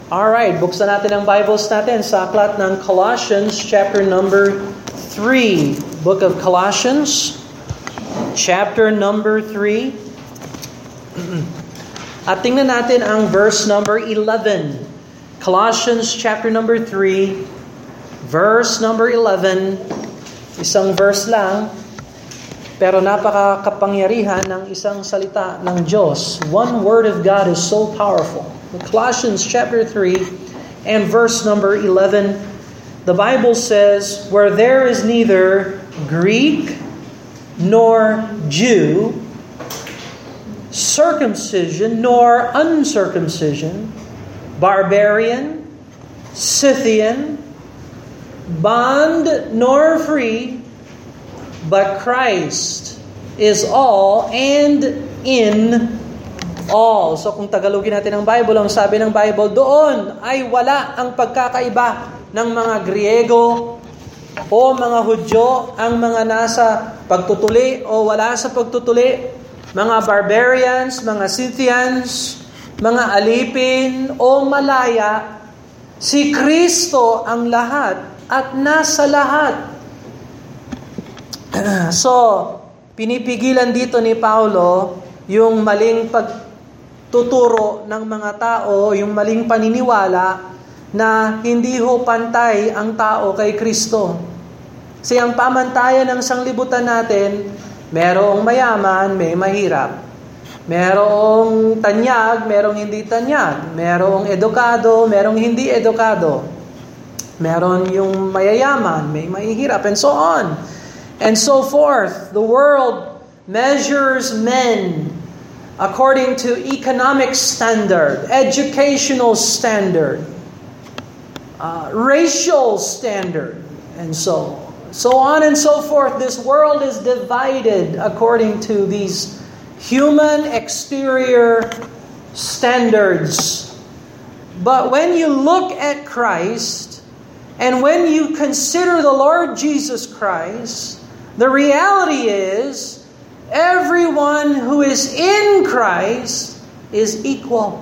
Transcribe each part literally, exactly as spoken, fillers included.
Alright, buksan natin ang Bibles natin sa aklat ng Colossians chapter number three. Book of Colossians chapter number three. At tingnan natin ang verse number eleven. Colossians chapter number three, verse number eleven. Isang verse lang, pero napaka-kapangyarihan ng isang salita ng Diyos. One word of God is so powerful. Colossians chapter three and verse number eleven, the Bible says, "Where there is neither Greek nor Jew, circumcision nor uncircumcision, barbarian, Scythian, bond nor free, but Christ is all and in all." So kung Tagalogin natin ang Bible, ang sabi ng Bible, doon ay wala ang pagkakaiba ng mga Griego o mga Hudyo, ang mga nasa pagtutuli o wala sa pagtutuli, mga barbarians, mga Scythians, mga alipin o malaya. Si Kristo ang lahat at nasa lahat. So, pinipigilan dito ni Paulo yung maling pagtuturo ng mga tao, yung maling paniniwala na hindi ho pantay ang tao kay Kristo. Kasi ang pamantayan ng sanglibutan natin, merong mayaman, may mahirap. Merong tanyag, merong hindi tanyag. Merong edukado, merong hindi edukado. Meron yung mayayaman, may mahihirap, and so on. And so forth. The world measures men according to economic standard, educational standard, uh, racial standard, and so so on and so forth. This world is divided according to these human exterior standards. But when you look at Christ, and when you consider the Lord Jesus Christ, the reality is, everyone who is in Christ is equal.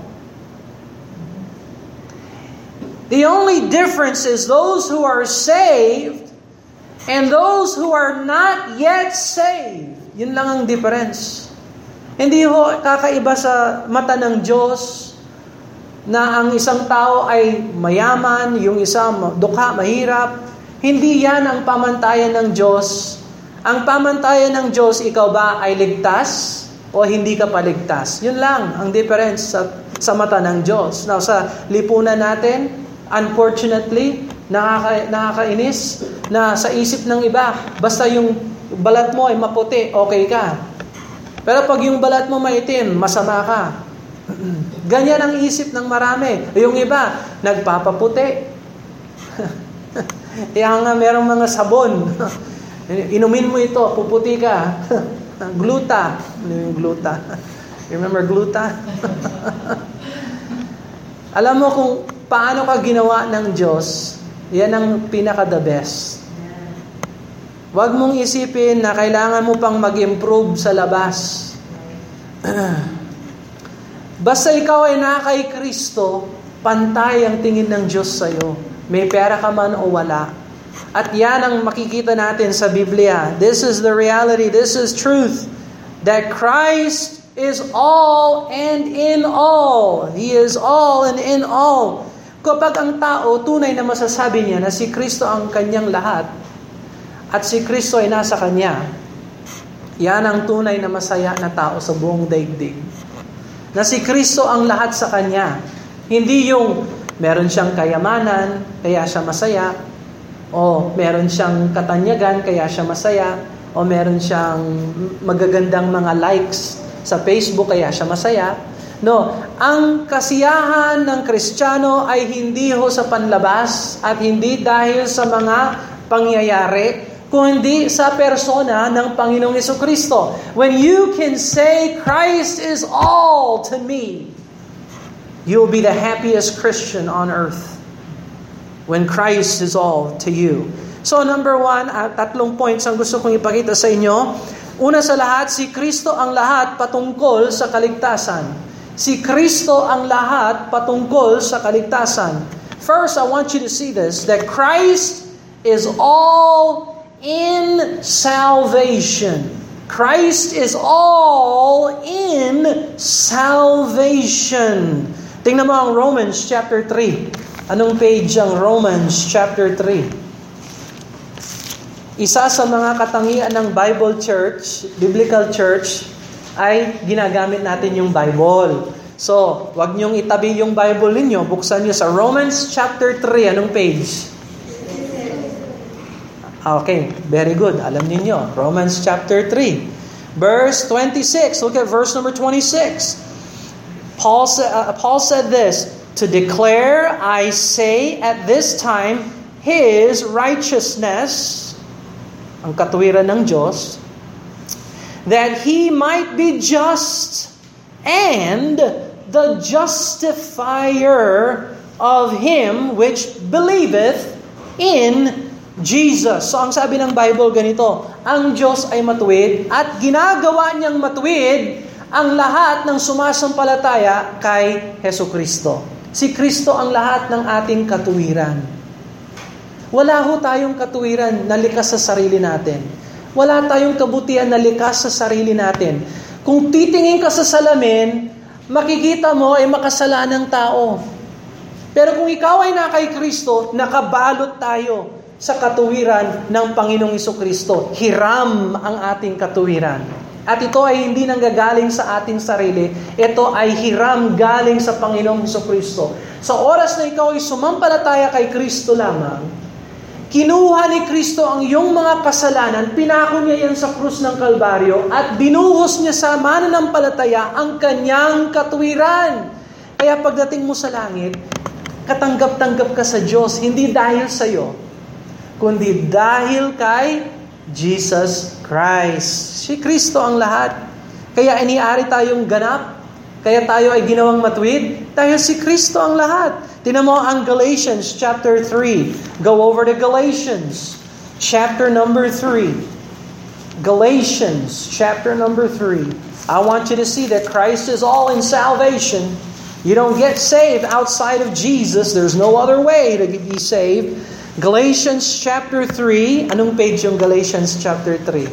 The only difference is those who are saved and those who are not yet saved. Yun lang ang difference. Hindi ho kakaiba sa mata ng Diyos na ang isang tao ay mayaman, yung isa dukha, mahirap. Hindi yan ang pamantayan ng Diyos. Ang pamantayan ng Diyos, ikaw ba ay ligtas o hindi ka paligtas? Yun lang ang difference sa, sa mata ng Diyos. Now, sa lipunan natin, unfortunately, nakaka, nakakainis na sa isip ng iba, basta yung balat mo ay maputi, okay ka. Pero pag yung balat mo maitim, masama ka. Ganyan ang isip ng marami. Yung iba, nagpapaputi. Kaya nga merong mga sabon. Inumin mo ito, puputi ka. Gluta. Ano yung gluta? Remember gluta? Alam mo kung paano ka ginawa ng Diyos, yan ang pinaka-the best. Huwag mong isipin na kailangan mo pang mag-improve sa labas. Basta ikaw ay na kay Kristo, pantay ang tingin ng Diyos sa'yo. May pera ka man o wala. At yan ang makikita natin sa Biblia. This is the reality. This is truth. That Christ is all and in all. He is all and in all. Kapag ang tao tunay na masasabi niya na si Kristo ang kanyang lahat at si Kristo ay nasa kanya, yan ang tunay na masaya na tao sa buong daigdig. Na si Kristo ang lahat sa kanya. Hindi yung meron siyang kayamanan, kaya siya masaya. O meron siyang katanyagan, kaya siya masaya. O meron siyang magagandang mga likes sa Facebook, kaya siya masaya. No, ang kasiyahan ng Kristiyano ay hindi ho sa panlabas at hindi dahil sa mga pangyayari, kundi sa persona ng Panginoong Jesucristo. When you can say, Christ is all to me, you will be the happiest Christian on earth. When Christ is all to you. So number one, uh, tatlong points ang gusto kong ipakita sa inyo. Una sa lahat, si Kristo ang lahat patungkol sa kaligtasan. Si Kristo ang lahat patungkol sa kaligtasan. First, I want you to see this, that Christ is all in salvation. Christ is all in salvation. Tingnan mo ang Romans chapter three. Anong page ang Romans chapter three? Isa sa mga katangian ng Bible Church, Biblical Church, ay ginagamit natin yung Bible. So, wag niyong itabi yung Bible ninyo. Buksan niyo sa Romans chapter three. Anong page? Okay, very good. Alam niyo, Romans chapter three. Verse twenty-six. Look at verse number twenty-six. Paul, sa- uh, Paul said this, to declare, I say, at this time, His righteousness, ang katuwiran ng Diyos, that He might be just and the justifier of him which believeth in Jesus. So ang sabi ng Bible ganito, ang Diyos ay matuwid at ginagawa niyang matuwid ang lahat ng sumasampalataya kay Hesukristo. Si Kristo ang lahat ng ating katuwiran. Wala ho tayong katuwiran na likas sa sarili natin. Wala tayong kabutihan na likas sa sarili natin. Kung titingin ka sa salamin, makikita mo ay makasalanang tao. Pero kung ikaw ay na kay Kristo, nakabalot tayo sa katuwiran ng Panginoong Hesukristo. Hiram ang ating katuwiran. At ito ay hindi nanggagaling sa ating sarili. Ito ay hiram galing sa Panginoong Hesukristo. Sa oras na ikaw ay sumampalataya kay Kristo lamang, kinuha ni Kristo ang iyong mga kasalanan, pinako niya yan sa krus ng Kalbaryo, at binuhos niya sa mananampalataya ang kanyang katuwiran. Kaya pagdating mo sa langit, katanggap-tanggap ka sa Diyos, hindi dahil sa iyo, kundi dahil kay Jesus Christ. Si Kristo ang lahat. Kaya iniari tayong ganap, kaya tayo ay ginawang matuwid, dahil si Kristo ang lahat. Tingnan mo ang Galatians chapter three. Go over to Galatians chapter number three. Galatians chapter number three. I want you to see that Christ is all in salvation. You don't get saved outside of Jesus. There's no other way to be saved. Galatians chapter three. Anong page yung Galatians chapter three?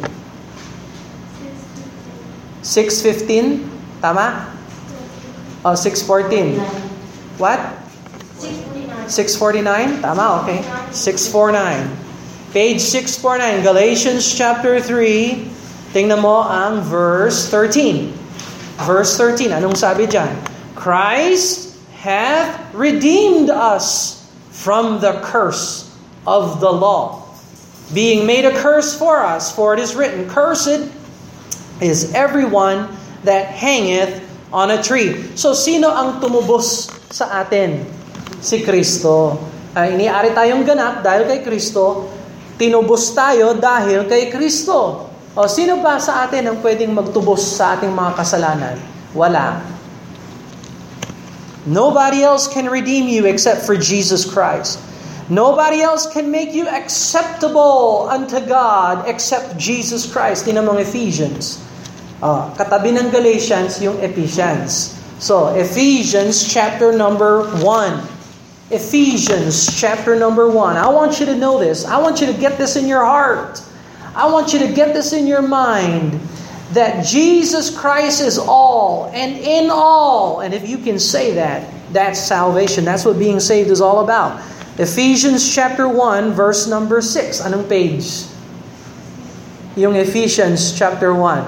six fifteen? Tama? Oh, six fourteen. What? six forty-nine? Tama, okay. six forty-nine. Page six forty-nine, Galatians chapter three. Tingnan mo ang verse thirteen. Verse thirteen, anong sabi dyan? Christ hath redeemed us from the curse of the law, being made a curse for us, for it is written, Cursed is everyone that hangeth on a tree. So, sino ang tumubos sa atin? Si Kristo. Ay, iniari tayong ganap dahil kay Kristo, tinubos tayo dahil kay Kristo. O, sino ba sa atin ang pwedeng magtubos sa ating mga kasalanan? Wala. Nobody else can redeem you except for Jesus Christ. Nobody else can make you acceptable unto God except Jesus Christ. Tingnan mo ang Ephesians. Uh, katabi ng Galatians, yung Ephesians. So, Ephesians chapter number one. Ephesians chapter number one. I want you to know this. I want you to get this in your heart. I want you to get this in your mind. That Jesus Christ is all and in all. And if you can say that, that's salvation. That's what being saved is all about. Ephesians chapter one, verse number six. Anong page? Yung Ephesians chapter one.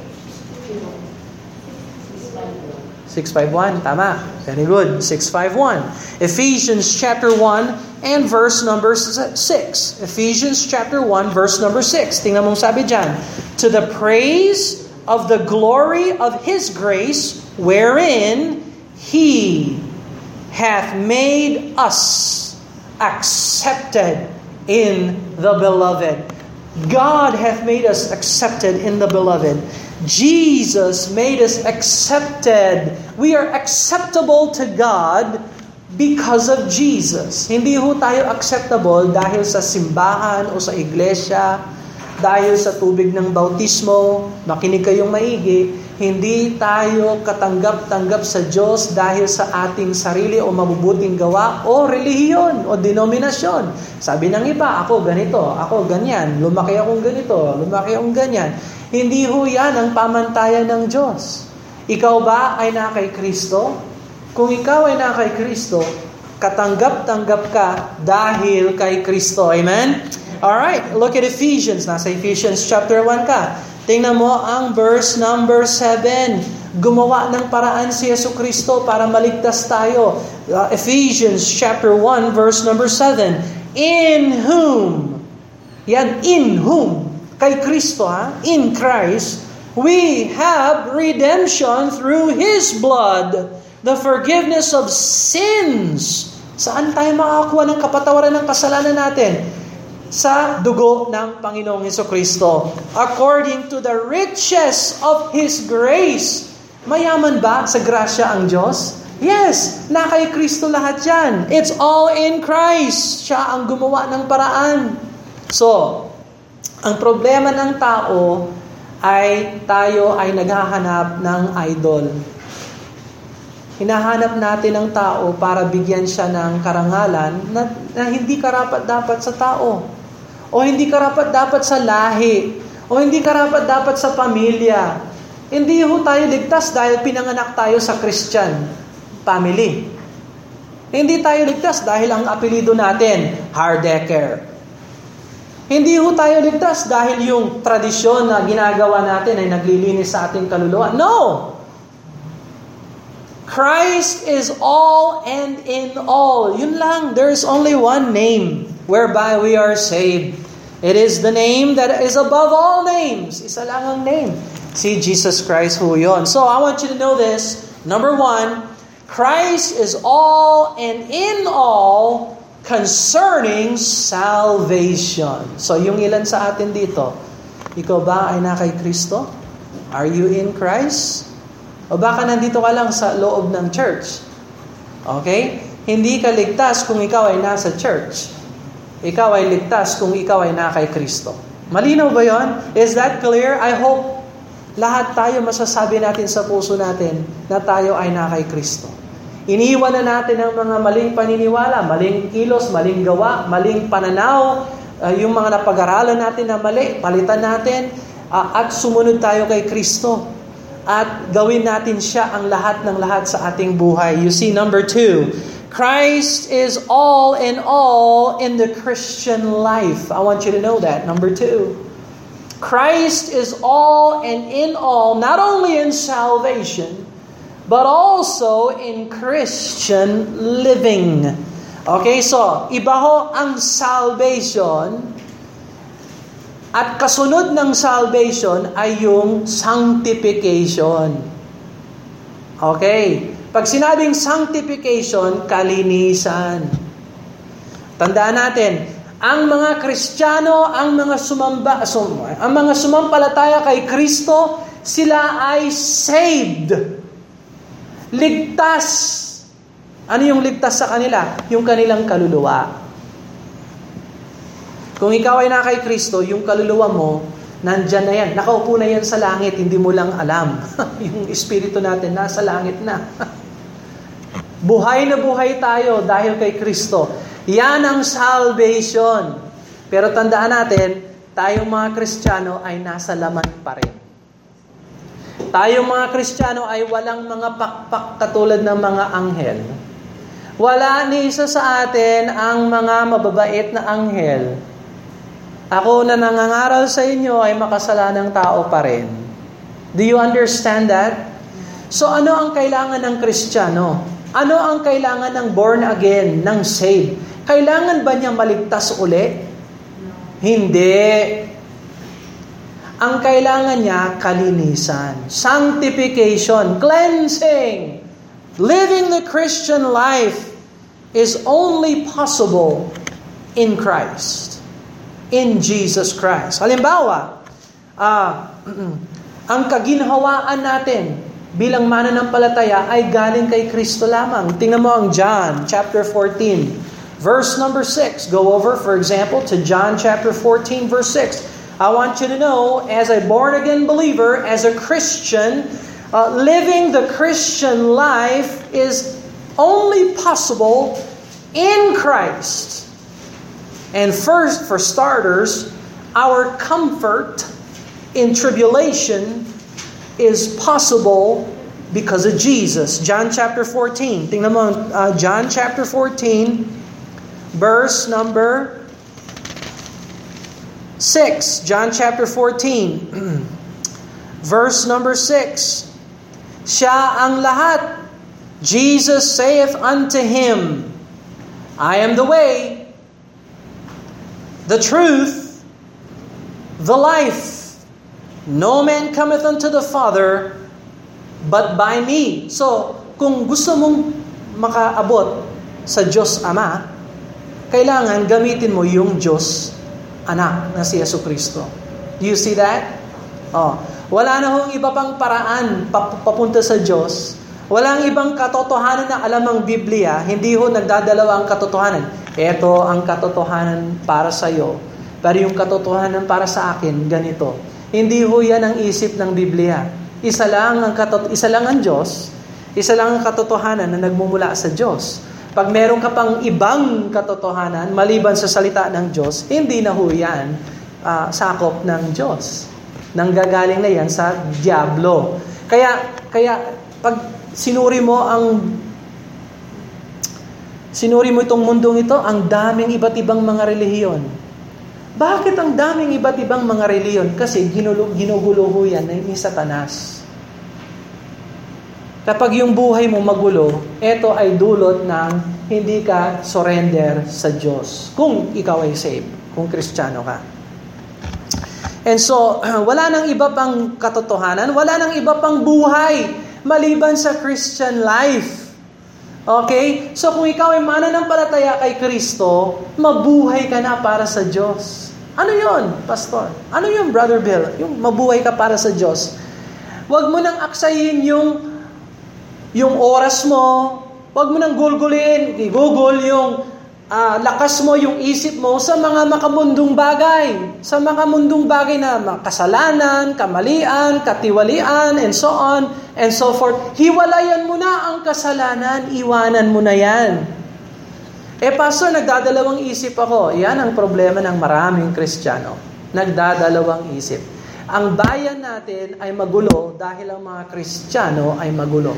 six fifty-one, tama. Very good. six fifty-one. Ephesians chapter one and verse number six. Ephesians chapter one, verse number six. Tingnan mong sabi dyan. To the praise of the glory of His grace, wherein He hath made us accepted in the beloved. God hath made us accepted in the beloved. Jesus made us accepted. We are acceptable to God because of Jesus. Hindi ho tayo acceptable dahil sa simbahan o sa iglesia, dahil sa tubig ng bautismo, makinig kayong maigi. Hindi tayo katanggap-tanggap sa Diyos dahil sa ating sarili o mabubuting gawa o relihiyon o denominasyon. Sabi ng iba, ako ganito, ako ganyan, lumaki akong ganito, lumaki akong ganyan. Hindi ho yan ang pamantayan ng Diyos. Ikaw ba ay na kay Kristo? Kung ikaw ay na kay Kristo, katanggap-tanggap ka dahil kay Kristo. Amen? Alright, look at Ephesians. Nasa Ephesians chapter one ka. Tingnan mo ang verse number seven. Gumawa ng paraan si Yesu Kristo para maligtas tayo. Uh, Ephesians chapter one verse number seven. In whom, yan, in whom, kay Kristo ha, in Christ, we have redemption through His blood, the forgiveness of sins. Saan tayo makakuha ng kapatawaran ng kasalanan natin? Sa dugo ng Panginoong Hesukristo. According to the riches of His grace. Mayaman ba sa grasya ang Diyos? Yes, na kay Kristo lahat yan. It's all in Christ. Siya ang gumawa ng paraan. So, ang problema ng tao ay tayo ay naghahanap ng idol. Hinahanap natin ang tao para bigyan siya ng karangalan na, na hindi karapat-dapat sa tao. O hindi karapat-dapat sa lahi. O hindi karapat-dapat sa pamilya. Hindi ho tayo ligtas dahil pinanganak tayo sa Christian family. Hindi tayo ligtas dahil ang apelido natin, Hardecker. Hindi ho tayo ligtas dahil yung tradisyon na ginagawa natin ay naglilinis sa ating kaluluwa. No! Christ is all and in all. Yun lang. There is only one name whereby we are saved. It is the name that is above all names. Isa lang ang name. Si Jesus Christ ho yun. So I want you to know this. Number one, Christ is all and in all concerning salvation. So yung ilan sa atin dito, ikaw ba ay na kay Kristo? Are you in Christ? O baka nandito ka lang sa loob ng church? Okay? Hindi ka ligtas kung ikaw ay nasa church. Ikaw ay ligtas kung ikaw ay na kay Kristo. Malinaw ba yon? Is that clear? I hope lahat tayo masasabi natin sa puso natin na tayo ay na kay Kristo. Iniwan na natin ang mga maling paniniwala, maling kilos, maling gawa, maling pananaw, uh, yung mga napag-aralan natin na mali, palitan natin, uh, at sumunod tayo kay Kristo. At gawin natin siya ang lahat ng lahat sa ating buhay. You see, number two, Christ is all in all in the Christian life. I want you to know that. Number two, Christ is all and in all, not only in salvation, but also in Christian living. Okay, so, iba ho ang salvation, at kasunod ng salvation ay yung sanctification. Okay, pag sinabing sanctification, kalinisan. Tandaan natin, ang mga Kristiyano, ang mga sumamba, sum, ang mga sumampalataya kay Kristo, sila ay saved. Ligtas. Ano yung ligtas sa kanila? Yung kanilang kaluluwa. Kung ikaw ay na kay Kristo, yung kaluluwa mo, nandyan na yan. Nakaupo na yan sa langit, hindi mo lang alam. Yung espiritu natin, nasa langit na. Buhay na buhay tayo dahil kay Kristo. Yan ang salvation. Pero tandaan natin, tayong mga Kristiyano ay nasa laman pa rin. Tayong mga Kristiyano ay walang mga pakpak katulad ng mga anghel. Wala ni isa sa atin ang mga mababait na anghel. Ako na nangangaral sa inyo ay makasalanang tao pa rin. Do you understand that? So ano ang kailangan ng Kristiyano? Ano ang kailangan ng born again, ng saved? Kailangan ba niya maligtas uli? Hindi. Ang kailangan niya, kalinisan, sanctification, cleansing. Living the Christian life is only possible in Christ. In Jesus Christ. Halimbawa, ah, ang kaginhawaan natin bilang mananampalataya ay galing kay Kristo lamang. Tingnan mo ang John chapter fourteen, verse number six. Go over, for example, to John chapter fourteen, verse six. I want you to know, as a born-again believer, as a Christian, uh, living the Christian life is only possible in Christ. And first, for starters, our comfort in tribulation is possible because of Jesus. John chapter fourteen. Tingnan mo, uh, John chapter fourteen, verse number six. John chapter fourteen, verse number six. Siya ang lahat. Jesus saith unto him, I am the way, the truth, the life. No man cometh unto the Father but by me. So, kung gusto mong makaabot sa Diyos Ama, kailangan gamitin mo yung Diyos Anak na si Jesucristo. Do you see that? Oh, wala na hong iba pang paraan papunta sa Diyos. Walang ibang katotohanan na alam ang Biblia. Hindi ho nagdadalawa ang katotohanan. Ito ang katotohanan para sa iyo. Pero yung katotohanan para sa akin, ganito. Hindi ho yan ang isip ng Biblia. Isa lang ang katot- isa lang ang Diyos, isa lang ang katotohanan na nagmumula sa Diyos. Pag meron ka pang ibang katotohanan maliban sa salita ng Diyos, hindi na ho yan uh, sakop ng Diyos. Nanggagaling na yan sa diablo. Kaya kaya pag sinuri mo ang sinuri mo itong mundong ito, ang daming iba't ibang mga relihiyon. Bakit ang daming iba't ibang mga reliyon? Kasi ginulo, ginugulo ho yan ni Satanas. Kapag yung buhay mo magulo, ito ay dulot ng hindi ka surrender sa Diyos. Kung ikaw ay saved, kung Kristiyano ka. And so, wala nang iba pang katotohanan, wala nang iba pang buhay maliban sa Christian life. Okay? So kung ikaw ay mananampalataya kay Kristo, mabuhay ka na para sa Diyos. Ano yun, Pastor? Ano yun, Brother Bill? Yung mabuhay ka para sa Diyos. Huwag mo nang aksayin yung yung oras mo. Huwag mo nang gulgulin, i-google yung uh, lakas mo, yung isip mo sa mga makamundong bagay. Sa mga mundong bagay na kasalanan, kamalian, katiwalian, and so on, and so forth. Hiwalayan mo na ang kasalanan, iwanan mo na yan. Eh, Pastor, nagdadalawang isip ako. Yan ang problema ng maraming Kristiyano. Nagdadalawang isip. Ang bayan natin ay magulo dahil ang mga Kristiyano ay magulo.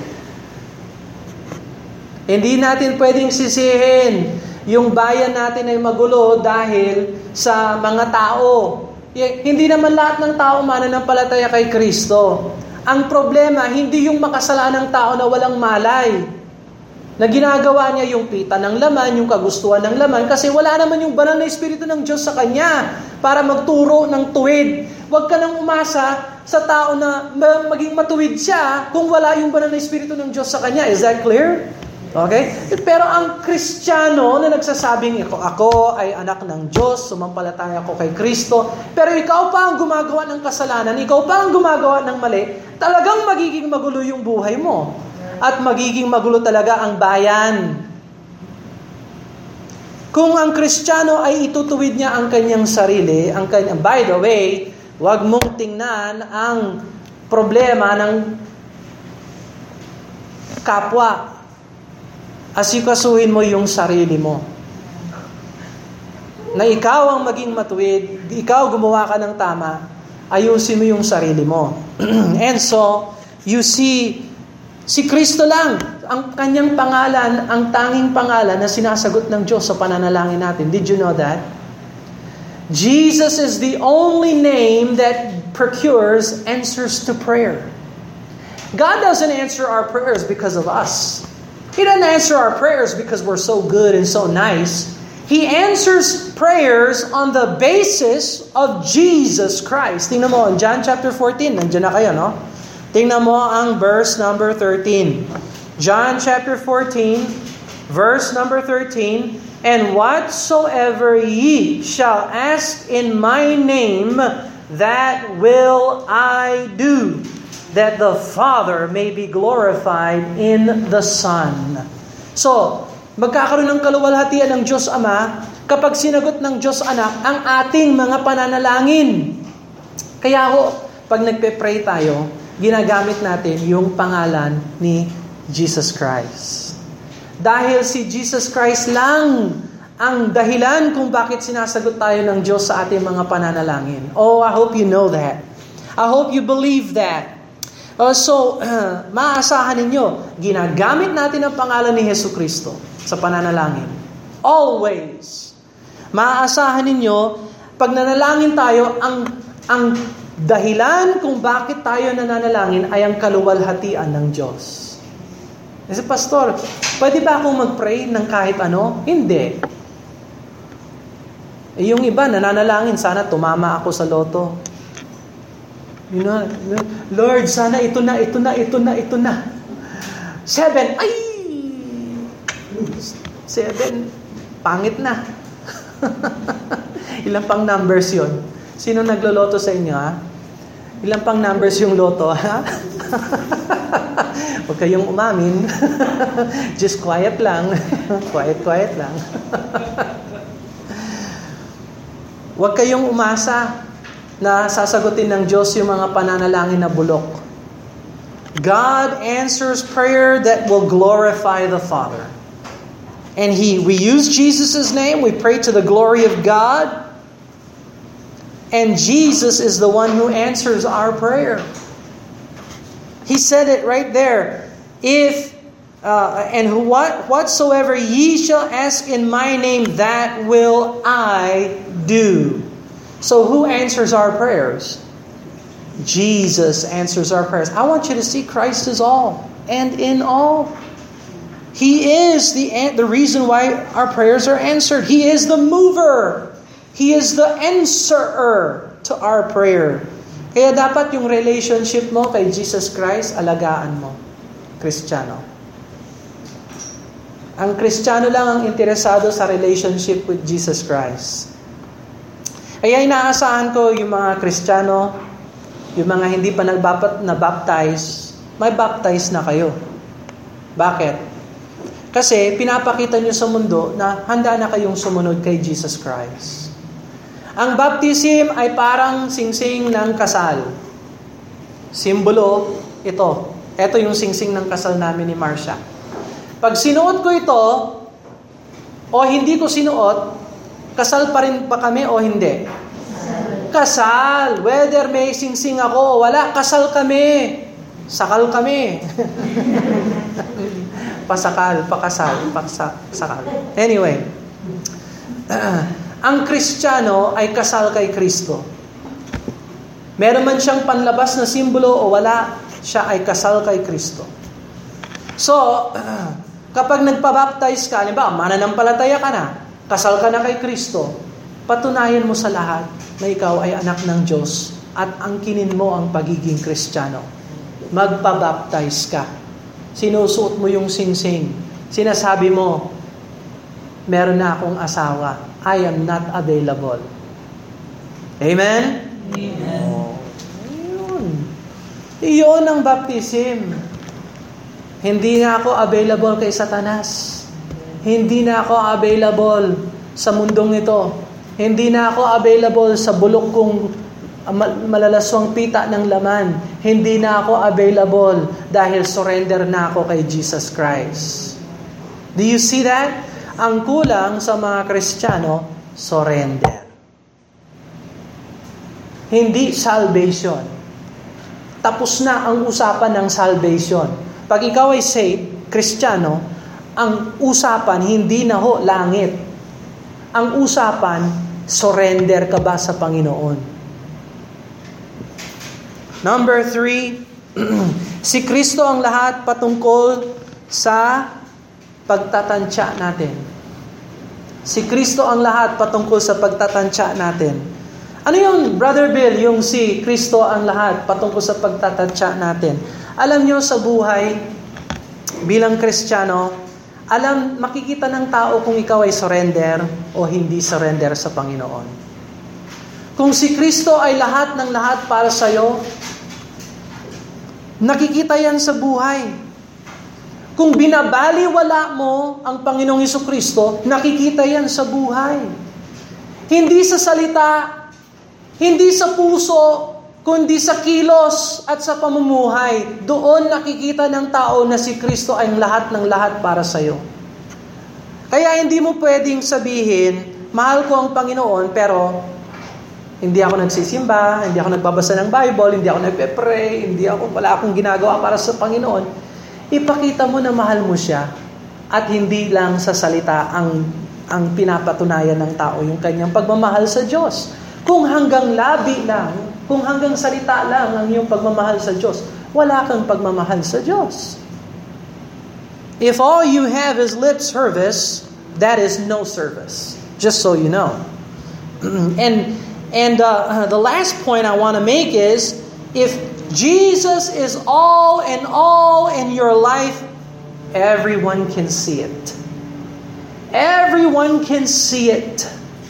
Hindi natin pwedeng sisihin yung bayan natin ay magulo dahil sa mga tao. Hindi naman lahat ng tao mananampalataya kay Kristo. Ang problema, hindi yung makasalanang tao na walang malay. Na ginagawa niya yung pita ng laman, yung kagustuhan ng laman, kasi wala naman yung banal na Espiritu ng Diyos sa kanya para magturo ng tuwid. Huwag ka nang umasa sa tao na maging matuwid siya kung wala yung banal na Espiritu ng Diyos sa kanya. Is that clear? Okay? Pero ang Kristiyano na nagsasabing, ako, ako ay anak ng Diyos, sumampalataya ako kay Kristo, pero ikaw pa ang gumagawa ng kasalanan, ikaw pa ang gumagawa ng mali, talagang magiging magulo yung buhay mo. At magiging magulo talaga ang bayan. Kung ang Kristiyano ay itutuwid niya ang kanyang sarili, ang kanyang, by the way, huwag mong tingnan ang problema ng kapwa. Asikasuhin mo yung sarili mo. Na ikaw ang maging matuwid, ikaw gumawa ka ng tama, ayusin mo yung sarili mo. And so, you see, si Kristo lang, ang kanyang pangalan, ang tanging pangalan na sinasagot ng Diyos sa pananalangin natin. Did you know that? Jesus is the only name that procures answers to prayer. God doesn't answer our prayers because of us. He doesn't answer our prayers because we're so good and so nice. He answers prayers on the basis of Jesus Christ. Tingnan mo, in John chapter fourteen, nandiyan na kayo, no? Tingnan mo ang verse number thirteen. John chapter fourteen, verse number thirteen. And whatsoever ye shall ask in my name, that will I do, that the Father may be glorified in the Son. So, magkakaroon ng kaluwalhatian ng Diyos Ama kapag sinagot ng Diyos Anak ang ating mga pananalangin. Kaya ho, pag nagpe-pray tayo, ginagamit natin yung pangalan ni Jesus Christ. Dahil si Jesus Christ lang ang dahilan kung bakit sinasagot tayo ng Diyos sa ating mga pananalangin. Oh, I hope you know that. I hope you believe that. Uh, so, uh, maaasahan ninyo, ginagamit natin ang pangalan ni Hesus Kristo sa pananalangin. Always. Maaasahan ninyo, pag nanalangin tayo, ang, ang dahilan kung bakit tayo nananalangin ay ang kaluwalhatian ng Diyos. Kasi, Pastor, pwede ba akong mag-pray ng kahit ano? Hindi. Eh, yung iba, nananalangin, sana tumama ako sa loto. You know, Lord, sana ito na, ito na, ito na, ito na. Seven, ay! Seven, pangit na. Ilang pang numbers yun? Sino nagloloto sa inyo, ha? Ilang pang numbers yung loto, ha? Huwag kayong umamin. Just quiet lang. Quiet, quiet lang. Huwag kayong umasa na sasagutin ng Diyos yung mga pananalangin na bulok. God answers prayer that will glorify the Father. And He, we use Jesus' name, we pray to the glory of God, and Jesus is the one who answers our prayer. He said it right there. If, uh, and what, whatsoever ye shall ask in my name, that will I do. So who answers our prayers? Jesus answers our prayers. I want you to see Christ is all and in all. He is the, the reason why our prayers are answered. He is the mover. He is the answerer to our prayer. Kaya dapat yung relationship mo kay Jesus Christ, alagaan mo. Kristiyano. Ang Kristiyano lang ang interesado sa relationship with Jesus Christ. Kaya inaasahan ko yung mga Kristiyano, yung mga hindi pa nabaptize, may baptize na kayo. Bakit? Kasi pinapakita nyo sa mundo na handa na kayong sumunod kay Jesus Christ. Ang baptism ay parang singsing ng kasal. Simbolo, ito. Ito yung singsing ng kasal namin ni Marcia. Pag sinuot ko ito, o hindi ko sinuot, kasal pa rin ba kami o hindi? Kasal. Whether may singsing ako o wala, kasal kami. Sakal kami. Pasakal, pakasal, pakasakal. Anyway, uh, ang Kristiyano ay kasal kay Kristo. Meron man siyang panlabas na simbolo o wala, siya ay kasal kay Kristo. So, uh, kapag nagpabaptize ka, halimbawa, mananampalataya ka na, kasal ka na kay Kristo, patunayan mo sa lahat na ikaw ay anak ng Diyos at angkinin mo ang pagiging Kristiyano. Magpabaptize ka. Sinusuot mo yung singsing. Sinasabi mo, meron na akong asawa. I am not available. Amen? Amen. Oh, yun. Iyon ang baptism. Hindi na ako available kay Satanas. Hindi na ako available sa mundong ito. Hindi na ako available sa bulok kong malalaswang pita ng laman. Hindi na ako available dahil surrender na ako kay Jesus Christ. Do you see that? Ang kulang sa mga Kristiyano, surrender. Hindi salvation. Tapos na ang usapan ng salvation. Pag ikaw ay saved, Kristiyano, ang usapan hindi na ho langit. Ang usapan, surrender ka ba sa Panginoon? Number three, si Kristo ang lahat patungkol sa pagtatansya natin. Si Kristo ang lahat patungkol sa pagtatansya natin. Ano yun, Brother Bill, yung si Kristo ang lahat patungkol sa pagtatansya natin? Alam nyo sa buhay, bilang Kristiyano, alam, makikita ng tao kung ikaw ay surrender o hindi surrender sa Panginoon. Kung si Kristo ay lahat ng lahat para sa'yo, nakikita yan sa buhay. Kung binabaliwala mo ang Panginoong Jesucristo, nakikita yan sa buhay. Hindi sa salita, hindi sa puso, kundi sa kilos at sa pamumuhay. Doon nakikita ng tao na si Kristo ay lahat ng lahat para sa iyo. Kaya hindi mo pwedeng sabihin, mahal ko ang Panginoon, pero hindi ako nagsisimba, hindi ako nagbabasa ng Bible, hindi ako nagpe-pray, hindi ako, wala akong ginagawa para sa Panginoon. Ipakita mo na mahal mo siya at hindi lang sa salita ang, ang pinapatunayan ng tao yung kanyang pagmamahal sa Diyos. Kung hanggang labi lang, kung hanggang salita lang ang iyong pagmamahal sa Diyos, wala kang pagmamahal sa Diyos. If all you have is lip service, that is no service. Just so you know. and and uh, the last point I want to make is, if Jesus is all and all in your life, everyone can see it. Everyone can see it.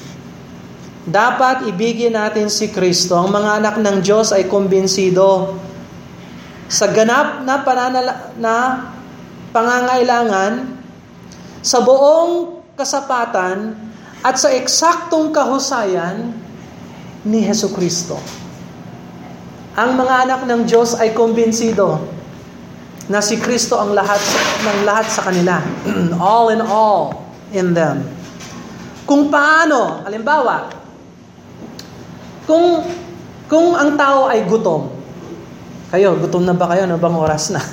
Dapat ibigin natin si Kristo. Ang mga anak ng Diyos ay kumbinsido sa ganap na pananala, na pangangailangan, sa buong kasapatan at sa eksaktong kahusayan ni Jesucristo. Ang mga anak ng Diyos ay kumbinsido na si Kristo ang lahat ng lahat sa kanila. All in all in them. Kung paano, halimbawa, kung kung ang tao ay gutom. Kayo, gutom na ba kayo? Ano bang oras na?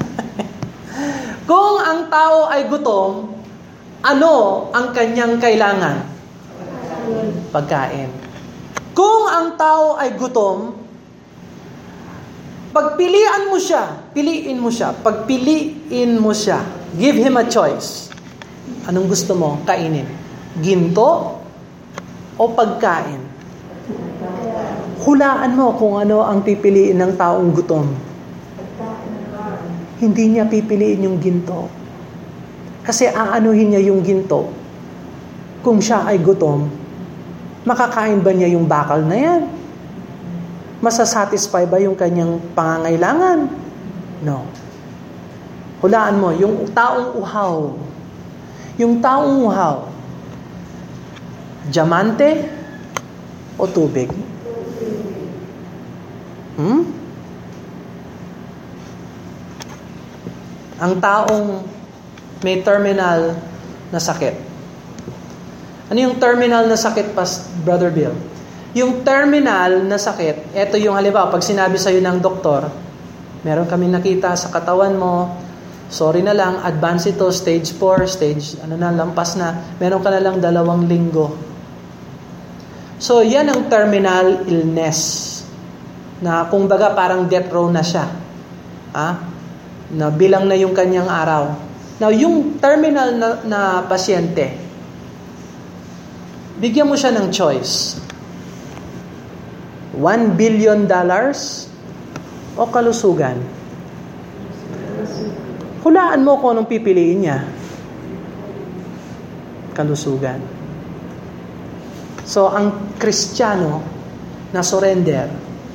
Kung ang tao ay gutom, ano ang kanyang kailangan? Pagkain. Kung ang tao ay gutom, pagpilian mo siya, piliin mo siya, pagpiliin mo siya, give him a choice. Anong gusto mo kainin? Ginto o pagkain? Hulaan mo kung ano ang pipiliin ng taong gutom. Hindi niya pipiliin yung ginto. Kasi aanuhin niya yung ginto. Kung siya ay gutom, makakain ba niya yung bakal na yan? Masasatisfy ba yung kanyang pangangailangan? No. Hulaan mo, yung taong uhaw. Yung taong uhaw, diamante o tubig? Hmm? Ang taong may terminal na sakit. Ano yung terminal na sakit, Pastor Brother Bill? Yung terminal na sakit, ito yung halimbawa, pag sinabi sa'yo ng doktor, meron kami nakita sa katawan mo, sorry na lang, advance ito, stage four, stage, ano na, lampas na, meron ka na lang dalawang linggo. So, yan ang terminal illness, na kung baga parang death row na siya. Ah? Na bilang na yung kanyang araw. Now, yung terminal na, na pasyente, bigyan mo siya ng choice. One billion dollars o kalusugan? Hulaan mo kung anong pipiliin niya. Kalusugan. So, ang Kristiyano na surrender,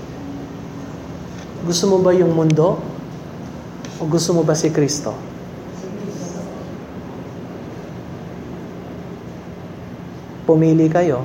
gusto mo ba yung mundo? O gusto mo ba si Kristo? Pumili kayo.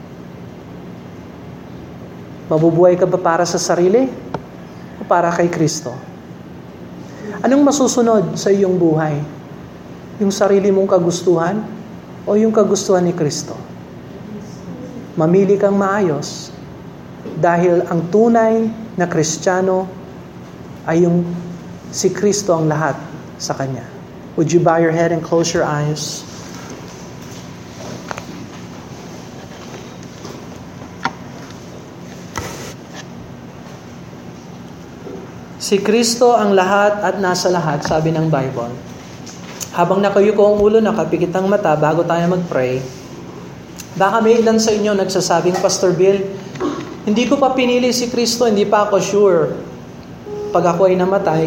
Mabubuhay ka ba para sa sarili? O para kay Kristo? Anong masusunod sa iyong buhay? Yung sarili mong kagustuhan? O yung kagustuhan ni Kristo? Mamili kang maayos. Dahil ang tunay na Kristiyano ay yung si Kristo ang lahat sa Kanya. Would you bow your head and close your eyes? Si Kristo ang lahat at nasa lahat, sabi ng Bible. Habang nakayuko ang ulo, nakapikit ang mata, bago tayo mag-pray, baka may ilan sa inyo nagsasabing, Pastor Bill, hindi ko pa pinili si Kristo, hindi pa ako sure. Pag ako ay namatay,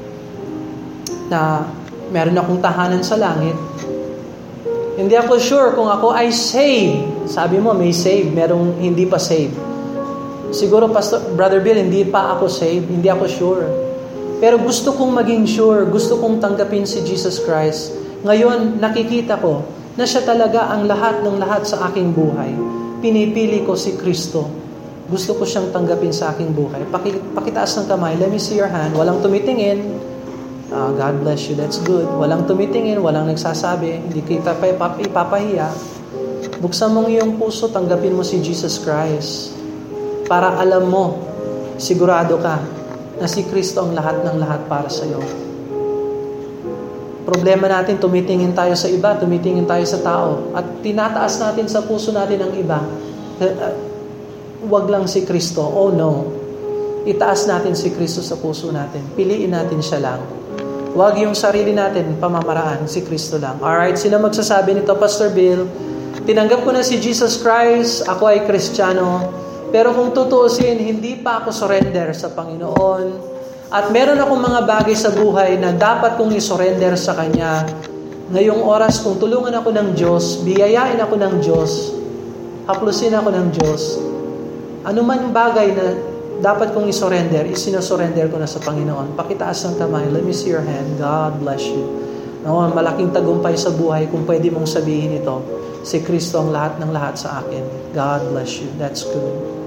na meron akong tahanan sa langit. Hindi ako sure kung ako ay saved. Sabi mo, may saved, merong hindi pa saved. Siguro, Pastor, Brother Bill, hindi pa ako saved, hindi ako sure. Pero gusto kong maging sure, gusto kong tanggapin si Jesus Christ. Ngayon, nakikita ko na siya talaga ang lahat ng lahat sa aking buhay. Pinipili ko si Kristo. Gusto ko siyang tanggapin sa aking buhay. Paki, pakitaas ng kamay. Let me see your hand. Walang tumitingin. Uh, God bless you. That's good. Walang tumitingin. Walang nagsasabi. Hindi kita ipapahiya. Buksan mong iyong puso. Tanggapin mo si Jesus Christ. Para alam mo, sigurado ka, na si Kristo ang lahat ng lahat para sa iyo. Problema natin, tumitingin tayo sa iba, tumitingin tayo sa tao, at tinataas natin sa puso natin ang iba. Huwag lang si Kristo. Oh no. Itaas natin si Kristo sa puso natin. Piliin natin siya lang. Huwag yung sarili natin pamamaraan, si Kristo lang. Alright, sino magsasabi nito? Pastor Bill, tinanggap ko na si Jesus Christ, ako ay Kristiyano, pero kung tutuusin, hindi pa ako surrender sa Panginoon. At meron akong mga bagay sa buhay na dapat kong isurrender sa Kanya. Ngayong oras, kung tulungan ako ng Diyos, biyayain ako ng Diyos, haplusin ako ng Diyos, ano man bagay na dapat kong isurrender, isinusurrender ko na sa Panginoon. Pakitaas ng kamay. Let me see your hand. God bless you. No, malaking tagumpay sa buhay kung pwede mong sabihin ito. Si Kristo ang lahat ng lahat sa akin. God bless you. That's good.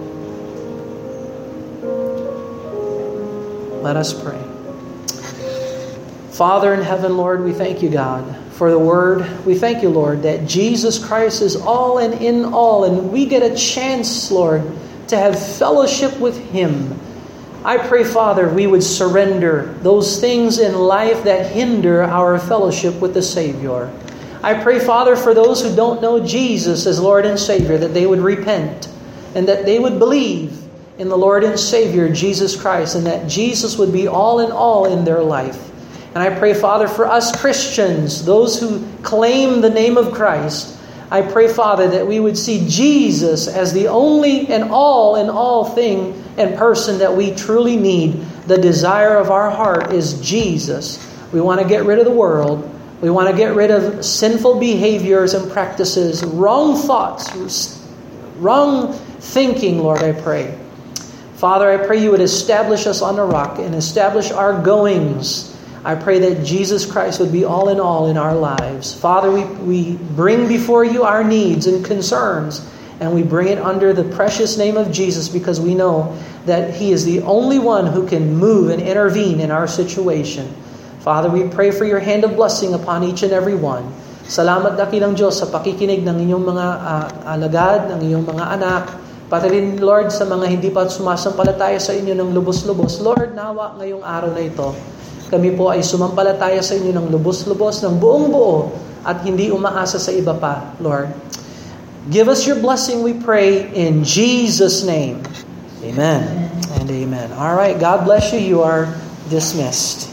Let us pray. Father in heaven, Lord, we thank you, God, for the word. We thank you, Lord, that Jesus Christ is all and in all, and we get a chance, Lord, to have fellowship with Him. I pray, Father, we would surrender those things in life that hinder our fellowship with the Savior. I pray, Father, for those who don't know Jesus as Lord and Savior, that they would repent and that they would believe in the Lord and Savior, Jesus Christ, and that Jesus would be all in all in their life. And I pray, Father, for us Christians, those who claim the name of Christ, I pray, Father, that we would see Jesus as the only and all in all thing and person that we truly need. The desire of our heart is Jesus. We want to get rid of the world. We want to get rid of sinful behaviors and practices, wrong thoughts, wrong thinking, Lord, I pray. Father, I pray you would establish us on the rock and establish our goings. I pray that Jesus Christ would be all in all in our lives. Father, we, we bring before you our needs and concerns, and we bring it under the precious name of Jesus because we know that He is the only one who can move and intervene in our situation. Father, we pray for your hand of blessing upon each and every one. Salamat dakilang Diyos sa pakikinig ng inyong mga uh, alagad, ng inyong mga anak. Pati rin, Lord, sa mga hindi pa sumasampalataya sa inyo ng lubos-lubos. Lord, nawa ngayong araw na ito, kami po ay sumampalataya sa inyo ng lubos-lubos, ng buong-buo, at hindi umaasa sa iba pa, Lord. Give us your blessing, we pray, in Jesus' name. Amen and amen. All right, God bless you. You are dismissed.